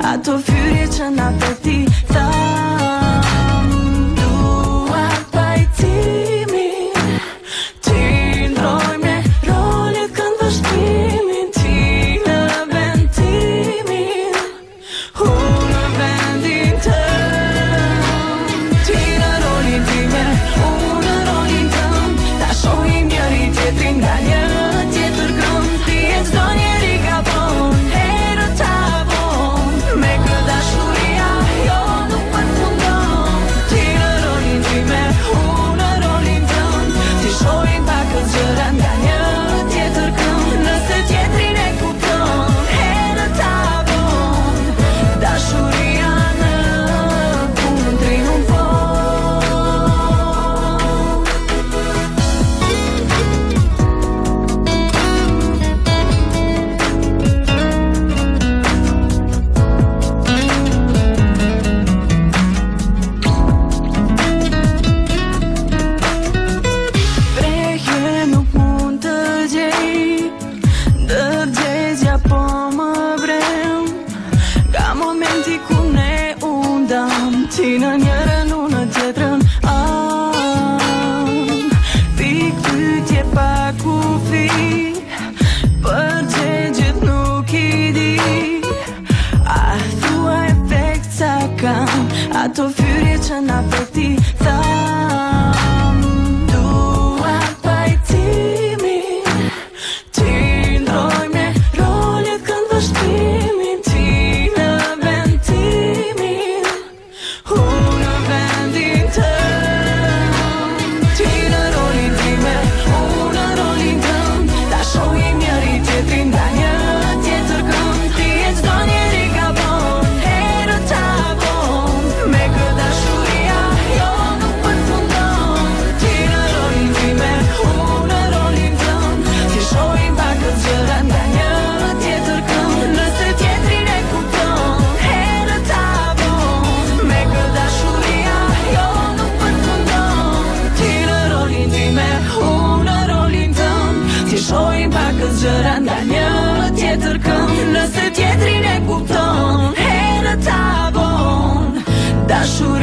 ato fyri që na feti tham. Dua pajtimin, ti ndroj me rolet kënd vështrimin, ti në vendimin, unë në vendin tëm. Ti në rolin time, unë në rolin tëm, ta shohim njëri tjetrin nga një tjetër kënd. Ti e çdo njeri gabon, herë ta bon, me këtë dashuria jo nuk përfundon. Ti në rolin time, unë në rolin tëm, ti shohim pakët gjëra nga një tjetër kënd. Nëse tjetrin e kupton, herë ta bon, dashuria në punë triumfon. Prehje nuk mund të gjej, ndërgjegja po më vrem. Ka momenti ku ne undam, ti në njërën, unë në tjetrën. Pik pytje pa kufi, përgjegjet nuk i di. A thua efekt sa kam, ato fyri që na feti tham. Dua pajtimin, ti ndroj me rolet kënd vështrimin, ti në vendimin, unë në vendin tëm. Ti në rolin time, unë në rolin tëm, ta shohim njëri tjetrin nga një tjetër kënd. Ti e çdo njeri gabon, herë ta bon, me këtë dashuria jo nuk përfundon. Ti në rolin time, unë në rolin tëm, ti shohim pakët gjëra nga një tjetër kënd. Nëse tjetrin e kupton, herë ta bon, me këtë dashuria jo nuk përfundon. Ti në rolin time, unë në rolin tëm, ti shohim pakët gjëra nga një tjetër kënd. Nëse tjetrin e kupton, herë ta bon, dashuria